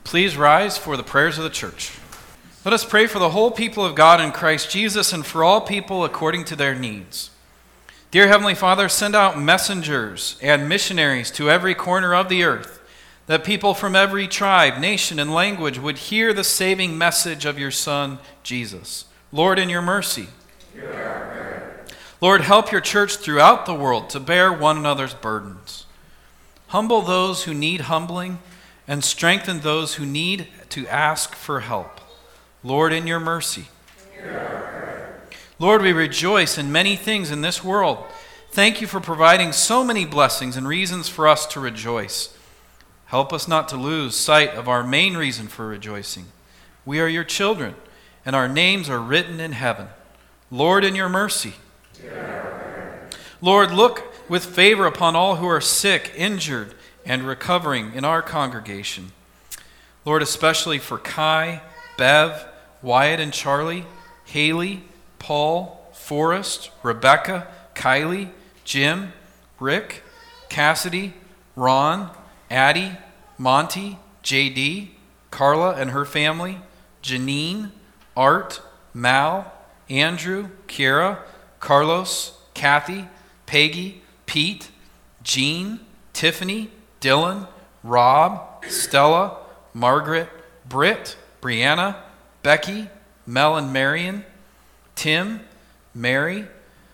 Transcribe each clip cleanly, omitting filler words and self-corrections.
Please rise for the prayers of the church. Let us pray for the whole people of God in Christ Jesus and for all people according to their needs. Dear Heavenly Father, send out messengers and missionaries to every corner of the earth, that people from every tribe, nation, and language would hear the saving message of your Son, Jesus. Lord, in your mercy. Hear our prayer. Lord, help your church throughout the world to bear one another's burdens. Humble those who need humbling, and strengthen those who need to ask for help. Lord, in your mercy. Hear our prayer. Lord, we rejoice in many things in this world. Thank you for providing so many blessings and reasons for us to rejoice. Help us not to lose sight of our main reason for rejoicing. We are your children, and our names are written in heaven. Lord, in your mercy. Hear our prayer. Lord, look with favor upon all who are sick, injured, and recovering in our congregation. Lord, especially for Kai, Bev, Wyatt and Charlie, Haley, Paul, Forrest, Rebecca, Kylie, Jim, Rick, Cassidy, Ron, Addie, Monty, JD, Carla and her family, Janine, Art, Mal, Andrew, Kiera, Carlos, Kathy, Peggy, Pete, Jean, Tiffany, Dylan, Rob, Stella, Margaret, Britt, Brianna, Becky, Mel and Marion, Tim, Mary,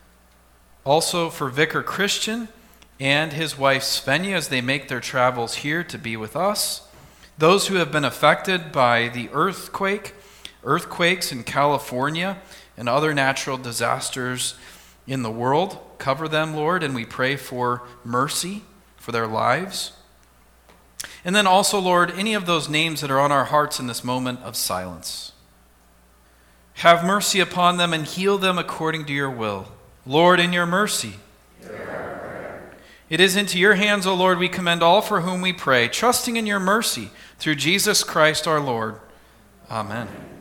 also for Vicar Christian and his wife Svenja as they make their travels here to be with us. Those who have been affected by the earthquakes in California and other natural disasters in the world, cover them, Lord, and we pray for mercy for their lives. And then also, Lord, any of those names that are on our hearts in this moment of silence. Have mercy upon them and heal them according to your will. Lord, in your mercy. It is into your hands, O Lord, we commend all for whom we pray, trusting in your mercy through Jesus Christ our Lord. Amen.